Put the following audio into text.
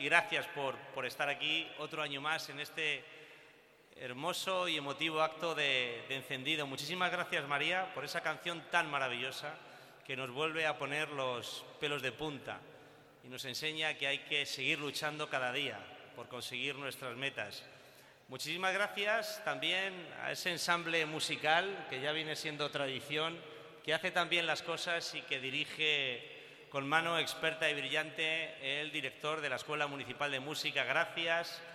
gracias por estar aquí otro año más en este hermoso y emotivo acto de encendido. Muchísimas gracias, María, por esa canción tan maravillosa que nos vuelve a poner los pelos de punta y nos enseña que hay que seguir luchando cada día por conseguir nuestras metas. Muchísimas gracias también a ese ensamble musical que ya viene siendo tradición, que hace también las cosas y que dirige con mano experta y brillante el director de la Escuela Municipal de Música. Gracias